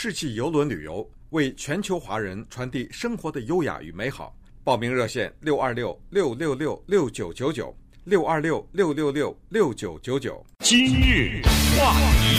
世纪邮轮旅游，为全球华人传递生活的优雅与美好。报名热线626-666-6999，626-666-6999。 今日话题，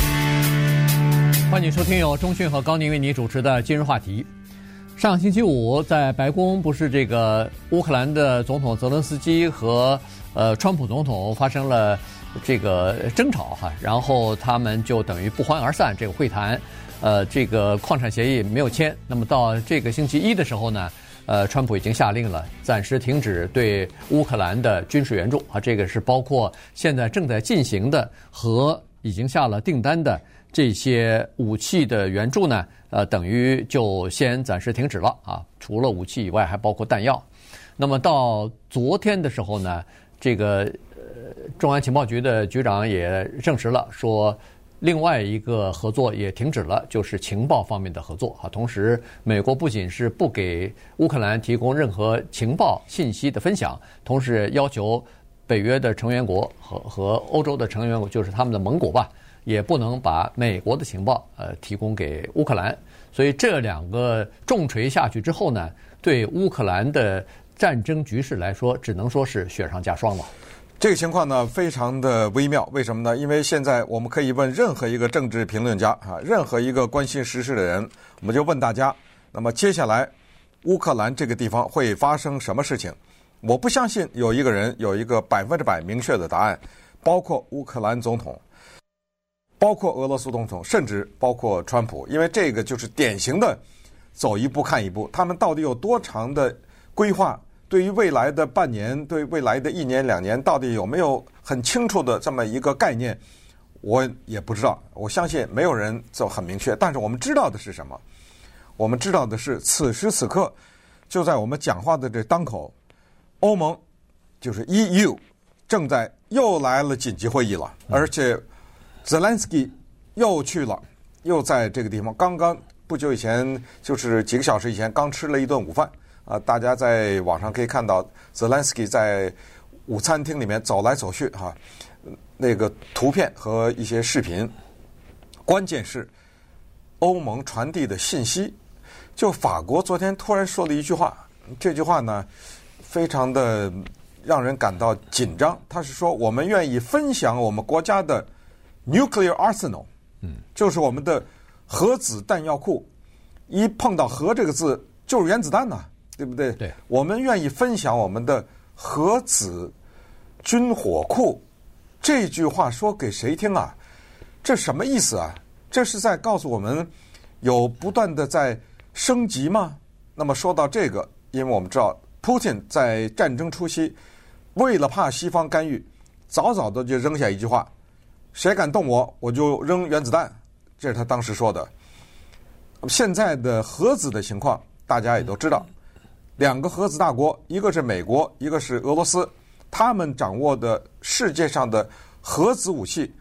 欢迎收听由钟迅和高宁为你主持的今日话题。上星期五，在白宫不是这个乌克兰的总统泽伦斯基和川普总统发生了这个争吵哈，然后他们就等于不欢而散。这个会谈，这个矿产协议没有签。那么到这个星期一的时候呢，川普已经下令了，暂时停止对乌克兰的军事援助啊，这个是包括现在正在进行的和已经下了订单的这些武器的援助呢，等于就先暂时停止了啊。除了武器以外，还包括弹药。那么到昨天的时候呢，这个中央情报局的局长也证实了，说另外一个合作也停止了，就是情报方面的合作啊。同时，美国不仅是不给乌克兰提供任何情报信息的分享，同时要求北约的成员国和欧洲的成员国，就是他们的盟国吧，也不能把美国的情报提供给乌克兰。所以这两个重锤下去之后呢，对乌克兰的战争局势来说，只能说是雪上加霜了。 这个情况呢，非常的微妙。为什么呢？因为现在我们可以问任何一个政治评论家啊，任何一个关心时事的人，我们就问大家：那么接下来乌克兰这个地方会发生什么事情？我不相信有一个人有一个100%明确的答案，包括乌克兰总统，包括俄罗斯总统，甚至包括川普，因为这个就是典型的走一步看一步。他们到底有多长的规划？对于未来的半年，对未来的1年2年，到底有没有很清楚的这么一个概念，我也不知道。我相信没有人就很明确。但是我们知道的是什么？我们知道的是，此时此刻，就在我们讲话的这当口，欧盟就是 EU 正在又来了紧急会议了，而且Zelensky 又去了，又在这个地方。刚刚不久以前，就是几个小时以前，刚吃了一顿午饭。大家在网上可以看到Zelensky在午餐厅里面走来走去哈，那个图片和一些视频。关键是欧盟传递的信息，就法国昨天突然说了一句话，这句话呢非常的让人感到紧张。他是说，我们愿意分享我们国家的 nuclear arsenal， 就是我们的核子弹药库。一碰到核这个字，就是原子弹呐。对不对？ 对， 我们愿意分享我们的核子军火库。这句话说给谁听啊？这什么意思啊？这是在告诉我们有不断的在升级吗？那么说到这个，因为我们知道 Putin 在战争初期，为了怕西方干预，早早的就扔下一句话：谁敢动我，我就扔原子弹。这是他当时说的。现在的核子的情况，大家也都知道。两个核子大国，一个是美国，一个是俄罗斯，他们掌握的世界上的核子武器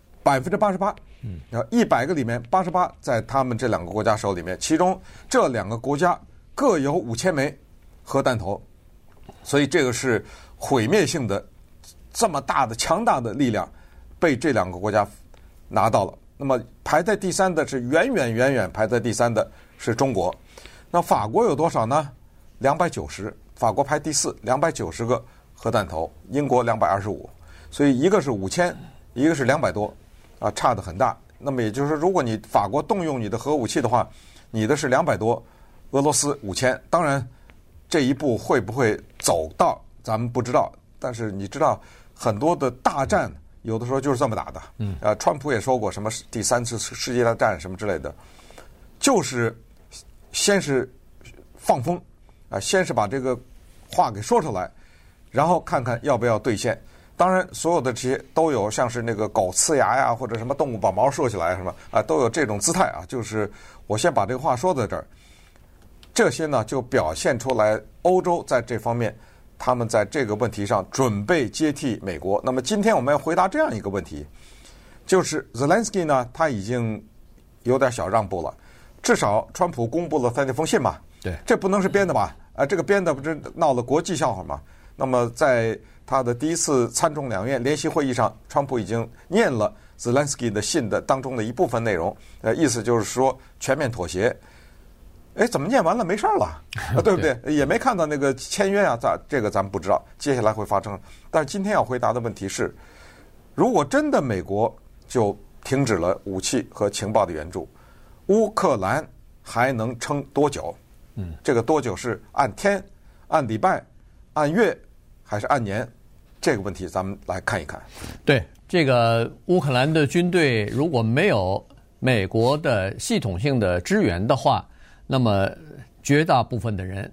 88%，然后100个里面88在他们这两个国家手里面，其中这两个国家各有5000枚核弹头，所以这个是毁灭性的，这么大的强大的力量被这两个国家拿到了。那么排在第三的是远远排在第三的是中国。那法国有多少呢？290，法国排第4，290个核弹头，英国225，所以一个是5000，一个是200多，啊，差得很大。那么也就是说，如果你法国动用你的核武器的话，你的是200多，俄罗斯5000。当然，这一步会不会走到，咱们不知道。但是你知道，很多的大战有的时候就是这么打的。川普也说过什么第3次世界大战什么之类的，就是先是放风。先是把这个话给说出来，然后看看要不要兑现。当然，所有的这些都有像是那个狗呲牙呀，或者什么动物把毛竖起来什么都有这种姿态啊。就是我先把这个话说在这儿，这些呢就表现出来欧洲在这方面，他们在这个问题上准备接替美国。那么今天我们要回答这样一个问题，就是 Zelensky 呢，他已经有点小让步了，至少川普公布了他那封信嘛。 对， 这不能是编的吧？这个编的不是闹了国际笑话吗？ 那么在他的第一次参众两院联席会议上，川普已经念了泽连斯基的信的当中的一部分内容，意思就是说全面妥协。哎，怎么念完了没事了？对不对？也没看到那个签约啊，这个咱们不知道接下来会发生。但是今天要回答的问题是，如果真的美国就停止了武器和情报的援助，乌克兰还能撑多久？这个多久是按天、按礼拜、按月还是按年？这个问题咱们来看一看。 对，这个乌克兰的军队如果没有美国的系统性的支援的话，那么绝大部分的人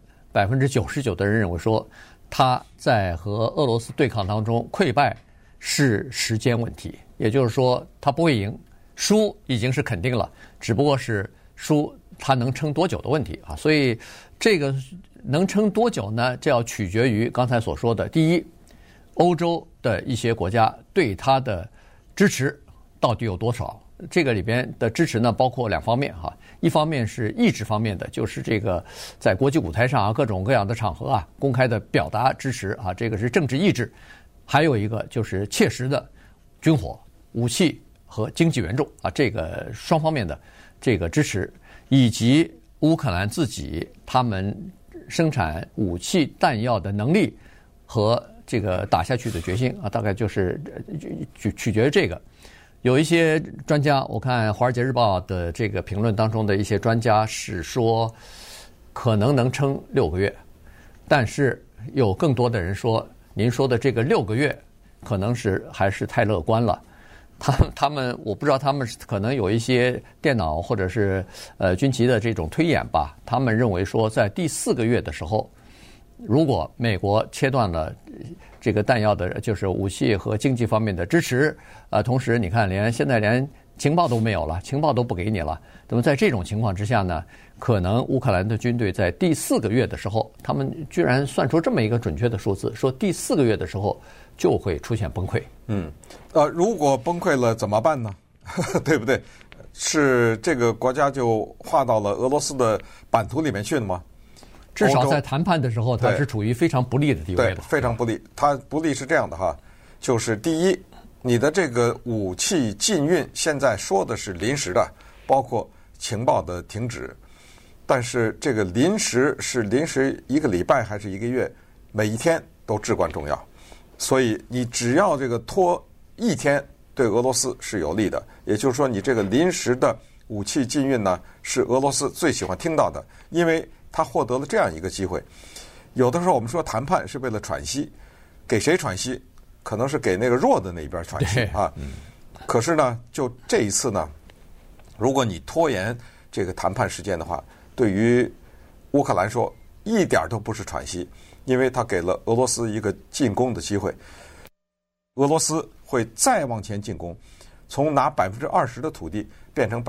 ，99%的人认为说，他在和俄罗斯对抗当中溃败是时间问题，也就是说他不会赢，输已经是肯定了，只不过是输他能撑多久的问题啊。所以这个能撑多久呢？这要取决于刚才所说的，第一，欧洲的一些国家对他的支持到底有多少。这个里边的支持呢，包括两方面哈，一方面是意志方面的，就是这个在国际舞台上啊，各种各样的场合啊，公开的表达支持啊，这个是政治意志；还有一个就是切实的军火、武器和经济援助啊，这个双方面的这个支持，以及乌克兰自己他们生产武器弹药的能力和这个打下去的决心啊，大概就是取决于这个。有一些专家，我看《华尔街日报》的这个评论当中的一些专家是说，可能能撑6个月，但是有更多的人说，您说的这个6个月可能是还是太乐观了。他们我不知道，他们可能有一些电脑或者是军旗的这种推演吧，他们认为说，在第4个月的时候，如果美国切断了这个弹药的，就是武器和经济方面的支持，同时你看，现在连情报都没有了，情报都不给你了。那么在这种情况之下呢，可能乌克兰的军队在第4个月的时候，他们居然算出这么一个准确的数字，说第4个月的时候就会出现崩溃。 如果崩溃了怎么办呢？对不对？是这个国家就划到了俄罗斯的版图里面去了吗？ 至少在谈判的时候，它是处于非常不利的地位的。 对，非常不利。它不利是这样的哈，就是第一，你的这个武器禁运现在说的是临时的，包括情报的停止，但是这个临时是临时1个礼拜还是1个月，每一天都至关重要。所以你只要这个拖1天，对俄罗斯是有利的。也就是说，你这个临时的武器禁运呢，是俄罗斯最喜欢听到的，因为他获得了这样一个机会。有的时候我们说谈判是为了喘息，给谁喘息？可能是给那个弱的那一边喘息啊。可是呢，就这一次呢，如果你拖延这个谈判时间的话，对于乌克兰说一点都不是喘息，因为他给了俄罗斯一个进攻的机会。俄罗斯会再往前进攻，从拿20%的土地变成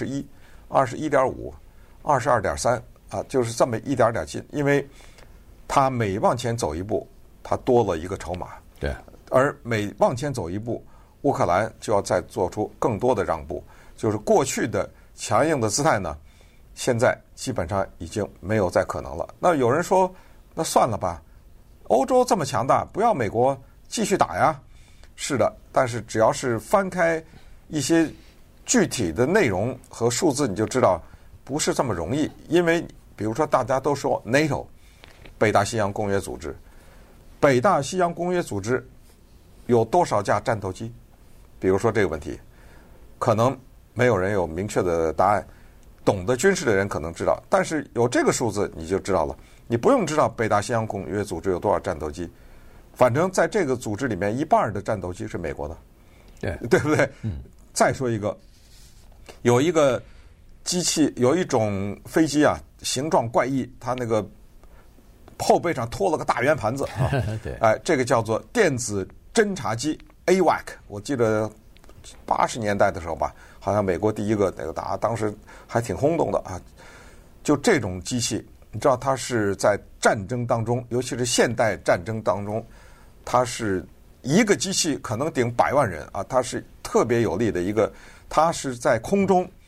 21%、21.5%、22.3%。就是这么一点点进，因为他每往前走一步，他多了一个筹码。 对， 而每往前走一步，乌克兰就要再做出更多的让步。就是过去的强硬的姿态呢，现在基本上已经没有再可能了。那有人说，那算了吧，欧洲这么强大，不要美国继续打呀。是的，但是只要是翻开一些具体的内容和数字，你就知道不是这么容易。因为比如说大家都说 NATO 北大西洋公约组织，北大西洋公约组织有多少架战斗机？比如说这个问题，可能没有人有明确的答案，懂得军事的人可能知道，但是有这个数字你就知道了。你不用知道北大西洋公约组织有多少战斗机，反正在这个组织里面1半的战斗机是美国的，对不对？再说一个，有一个机器，有一种飞机啊，形状怪异，它那个后背上拖了个大圆盘子啊， 对， 这个叫做电子侦察机 AWAC。我记得80年代的时候吧，好像美国第一个那个打，当时还挺轰动的啊。就这种机器，你知道它是在战争当中，尤其是现代战争当中，它是一个机器可能顶100万人啊，它是特别有力的一个。它是在空中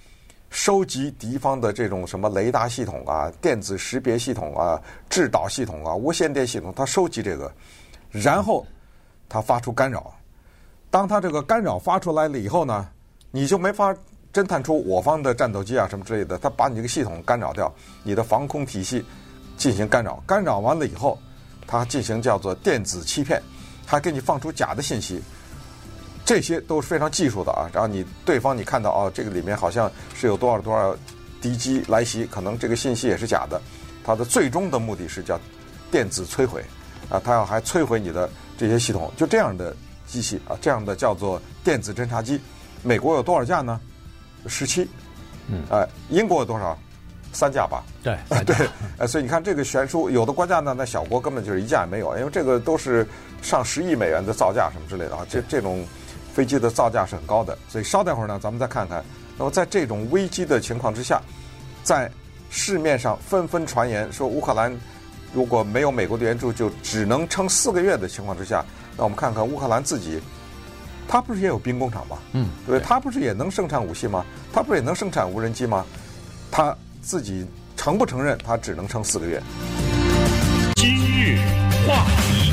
收集敌方的这种什么雷达系统啊、电子识别系统啊、制导系统啊、无线电系统，它收集这个，然后它发出干扰。当它这个干扰发出来了以后呢，你就没法侦探出我方的战斗机啊什么之类的，它把你这个系统干扰掉，你的防空体系进行干扰，干扰完了以后，它进行叫做电子欺骗，还给你放出假的信息。这些都是非常技术的啊，然后对方你看到这个里面好像是有多少敌机来袭，可能这个信息也是假的，它的最终的目的是叫电子摧毁啊，它要还摧毁你的这些系统，就这样的机器啊，这样的叫做电子侦察机。美国有多少架呢？17，英国有多少？3架吧。 对对，所以你看这个悬殊，有的国家呢，那小国根本就是1架也没有，因为这个都是上10亿美元的造价什么之类的啊，这种飞机的造价是很高的。所以稍待会儿呢，咱们再看看。那么在这种危机的情况之下，在市面上纷纷传言说乌克兰如果没有美国的援助，就只能撑4个月的情况之下，那我们看看乌克兰自己，他不是也有兵工厂吗？对，他不是也能生产武器吗？他不是也能生产无人机吗？他自己承不承认他只能撑4个月？ 今日话题，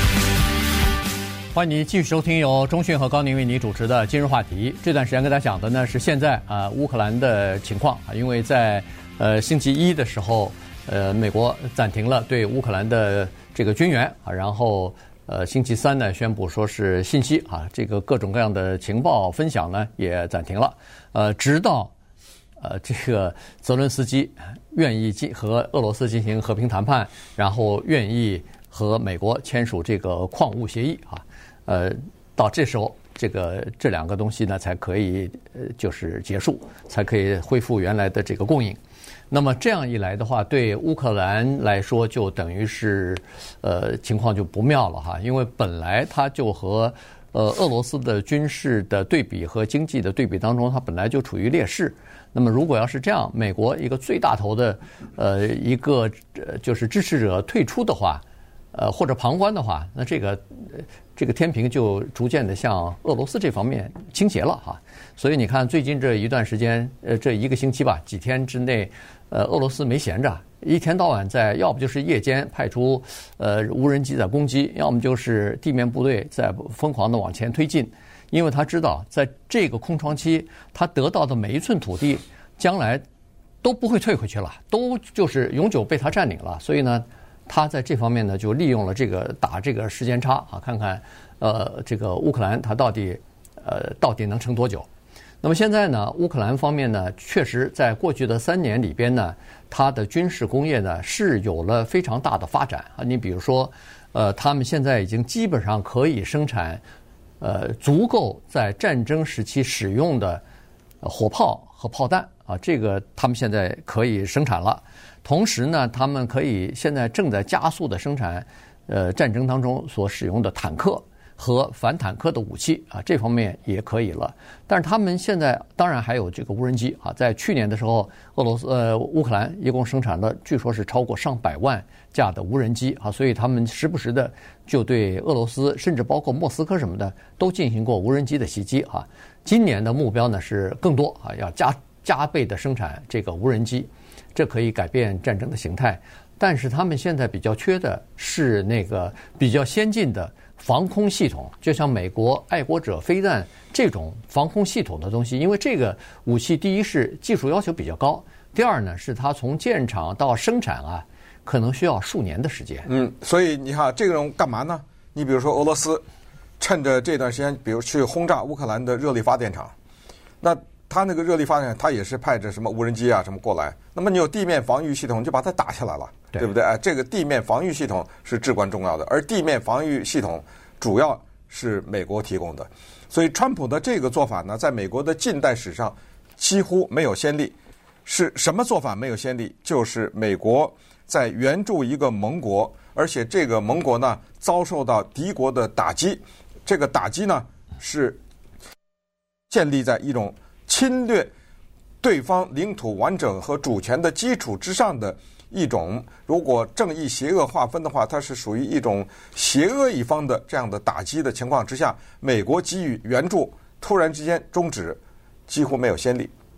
欢迎你继续收听由钟迅和高宁为你主持的今日话题。这段时间跟大家讲的呢是现在乌克兰的情况啊，因为在星期一的时候，美国暂停了对乌克兰的这个军援啊，然后星期三呢宣布说是信息啊，这个各种各样的情报分享呢也暂停了，直到这个泽伦斯基愿意和俄罗斯进行和平谈判，然后愿意和美国签署这个矿物协议啊，到这时候这两个东西呢才可以就是结束，才可以恢复原来的这个供应。那么这样一来的话，对乌克兰来说就等于是情况就不妙了哈，因为本来它就和俄罗斯的军事的对比和经济的对比当中，它本来就处于劣势。那么如果要是这样，美国一个最大头的一个就是支持者退出的话，或者旁观的话，那这个天平就逐渐的向俄罗斯这方面倾斜了哈。所以你看最近这一段时间，这1个星期吧，几天之内，俄罗斯没闲着，一天到晚在要不就是夜间派出无人机在攻击，要么就是地面部队在疯狂的往前推进。因为他知道，在这个空窗期，他得到的每一寸土地，将来都不会退回去了，都就是永久被他占领了。所以呢，他在这方面呢，就利用了这个打这个时间差啊，看看这个乌克兰他到底能撑多久。那么现在呢，乌克兰方面呢，确实在过去的3年里边呢，它的军事工业呢是有了非常大的发展啊。你比如说，他们现在已经基本上可以生产足够在战争时期使用的火炮和炮弹啊，这个他们现在可以生产了。同时呢，他们现在正在加速的生产战争当中所使用的坦克和反坦克的武器啊，这方面也可以了。但是他们现在当然还有这个无人机啊，在去年的时候，乌克兰一共生产了据说是超过上百万架的无人机啊，所以他们时不时的就对俄罗斯甚至包括莫斯科什么的都进行过无人机的袭击啊。今年的目标呢是更多啊，要加倍的生产这个无人机，这可以改变战争的形态。但是他们现在比较缺的是那个比较先进的防空系统，就像美国爱国者飞弹这种防空系统的东西，因为这个武器第一是技术要求比较高，第二呢是它从建厂到生产啊，可能需要数年的时间。 所以你看这种干嘛呢？你比如说俄罗斯趁着这段时间，比如去轰炸乌克兰的热力发电厂，那他那个热力发电，他也是派着什么无人机啊什么过来，那么你有地面防御系统，就把它打下来了，对不对？这个地面防御系统是至关重要的，而地面防御系统主要是美国提供的，所以川普的这个做法呢，在美国的近代史上几乎没有先例。是什么做法没有先例？就是美国在援助一个盟国，而且这个盟国呢遭受到敌国的打击，这个打击呢是建立在一种侵略对方领土完整和主权的基础之上的一种，如果正义邪恶划分的话，它是属于一种邪恶一方的这样的打击的情况之下，美国给予援助突然之间终止，几乎没有先例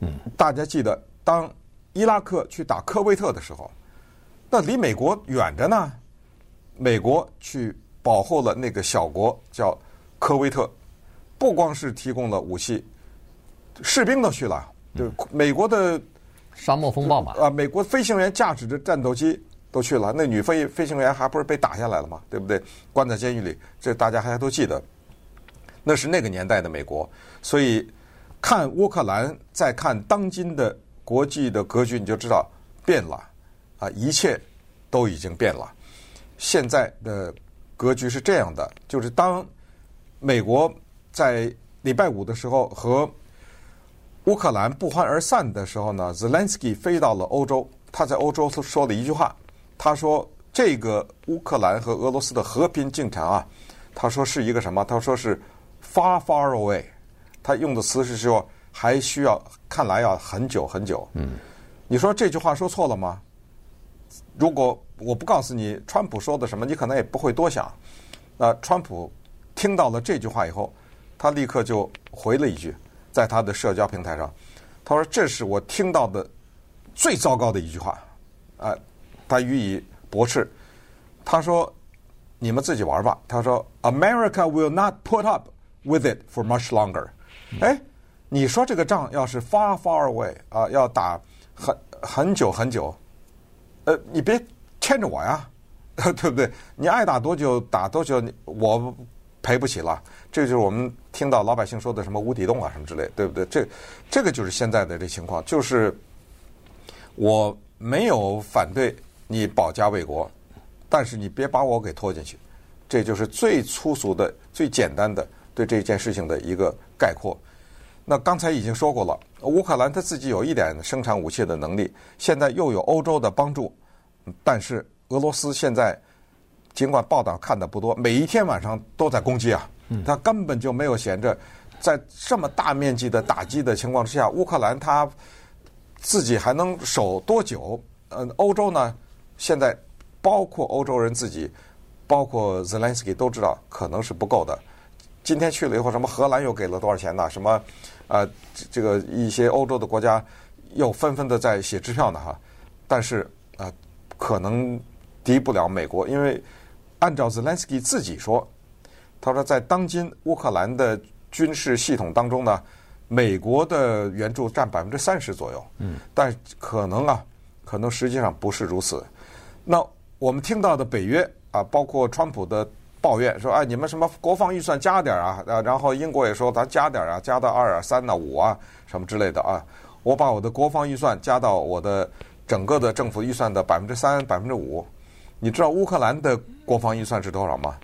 大家记得，当伊拉克去打科威特的时候，那离美国远着呢。美国去保护了那个小国叫科威特，不光是提供了武器，士兵都去了，就美国的沙漠风暴嘛， 美国飞行员驾驶着战斗机都去了，那女飞行员还不是被打下来了吗？对不对？关在监狱里，这大家还都记得。那是那个年代的美国，所以看乌克兰，再看当今的国际的格局，你就知道变了啊，一切都已经变了。现在的格局是这样的，就是当美国在礼拜五的时候和乌克兰不欢而散的时候呢， Zelensky 飞到了欧洲，他在欧洲说了一句话，他说这个乌克兰和俄罗斯的和平进程啊，他说是一个什么？他说是 far far away， 他用的词是说还需要，看来要很久很久。你说这句话说错了吗？如果我不告诉你川普说的什么，你可能也不会多想。川普听到了这句话以后，他立刻就回了一句，在他的社交平台上，他说这是我听到的最糟糕的一句话，他予以驳斥。他说你们自己玩吧，他说 America will not put up with it for much longer。你说这个仗要是 far far away 要打很久很久，你别牵着我呀，对不对？你爱打多久打多久，我赔不起了。这就是我们听到老百姓说的什么无底洞啊什么之类，对不对？这个就是现在的这情况，就是我没有反对你保家卫国，但是你别把我给拖进去。这就是最粗俗的、最简单的对这件事情的一个概括。那刚才已经说过了，乌克兰他自己有一点生产武器的能力，现在又有欧洲的帮助，但是俄罗斯现在尽管报道看的不多，每一天晚上都在攻击啊，他根本就没有闲着。在这么大面积的打击的情况之下，乌克兰他自己还能守多久？欧洲呢，现在包括欧洲人自己，包括 Zelensky 都知道可能是不够的。今天去了以后，什么荷兰又给了多少钱呢？什么这个一些欧洲的国家又纷纷的在写支票呢哈。但是可能敌不了美国，因为按照 Zelensky 自己说，他说在当今乌克兰的军事系统当中呢，美国的援助占30%左右。但可能实际上不是如此。那我们听到的北约包括川普的抱怨说，你们什么国防预算加点然后英国也说咱加点加到2、3、5什么之类的我把我的国防预算加到我的整个的政府预算的3%、5%。你知道乌克兰的国防预算是多少吗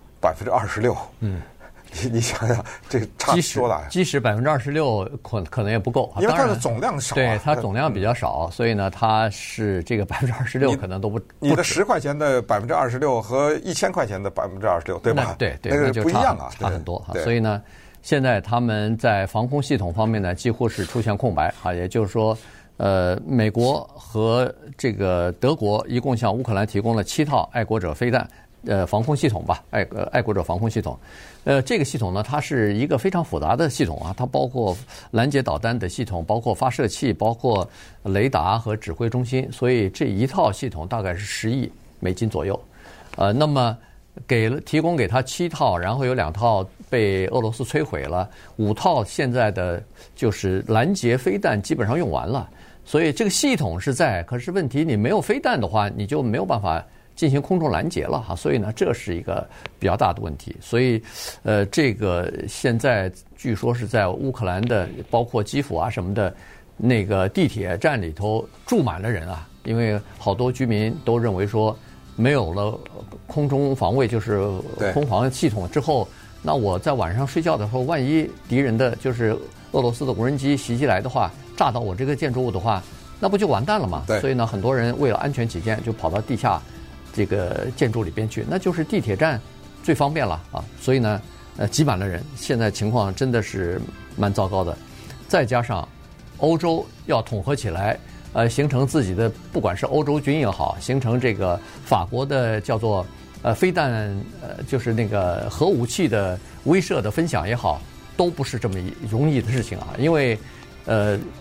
？26%。你想想，这差多了。 即使26%可能也不够， 因为它的总量少。 对，它总量比较少，所以呢，它是这个26%可能都不。 你的10块钱的26%和1000块钱的26%，对吧？ 对， 那个不一样差很多。所以呢，现在他们在防空系统方面呢，几乎是出现空白也就是说，美国和这个德国一共向乌克兰提供了7套爱国者飞弹。防空系统吧，爱国者防空系统，这个系统呢，它是一个非常复杂的系统它包括拦截导弹的系统，包括发射器，包括雷达和指挥中心，所以这一套系统大概是10亿美金左右。那么提供给他7套，然后有2套被俄罗斯摧毁了，5套现在的就是拦截飞弹基本上用完了，所以这个系统是在，可是问题你没有飞弹的话，你就没有办法进行空中拦截了所以呢，这是一个比较大的问题。所以，这个现在据说是在乌克兰的，包括基辅什么的，那个地铁站里头住满了人因为好多居民都认为说，没有了空中防卫，就是空防系统之后，那我在晚上睡觉的时候，万一敌人的就是俄罗斯的无人机袭击来的话，炸到我这个建筑物的话，那不就完蛋了吗？所以呢，很多人为了安全起见，就跑到地下这个建筑里边去，那就是地铁站最方便了所以呢，挤满了人，现在情况真的是蛮糟糕的。再加上欧洲要统合起来，形成自己的，不管是欧洲军也好，形成这个法国的叫做飞弹就是那个核武器的威慑的分享也好，都不是这么容易的事情因为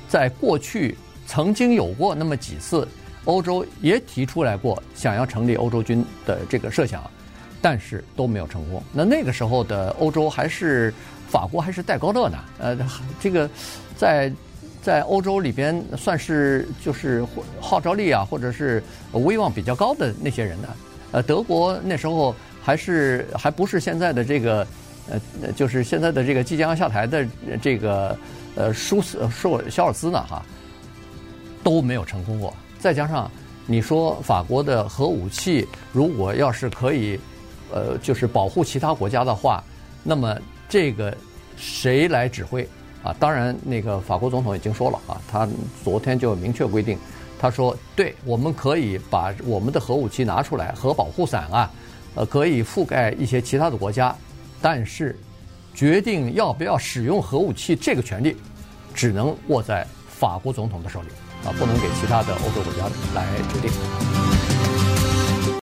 在过去曾经有过那么几次，欧洲也提出来过想要成立欧洲军的这个设想，但是都没有成功。那个时候的欧洲还是法国还是戴高乐呢，这个在欧洲里边算是就是号召力啊，或者是威望比较高的那些人呢。德国那时候还不是现在的这个就是现在的这个即将要下台的这个肖尔兹呢哈，都没有成功过。再加上你说法国的核武器如果要是可以就是保护其他国家的话，那么这个谁来指挥啊？当然那个法国总统已经说了啊，他昨天就明确规定，他说对，我们可以把我们的核武器拿出来，核保护伞啊可以覆盖一些其他的国家，但是决定要不要使用核武器这个权利只能握在法国总统的手里啊，不能给其他的欧洲国家来决定。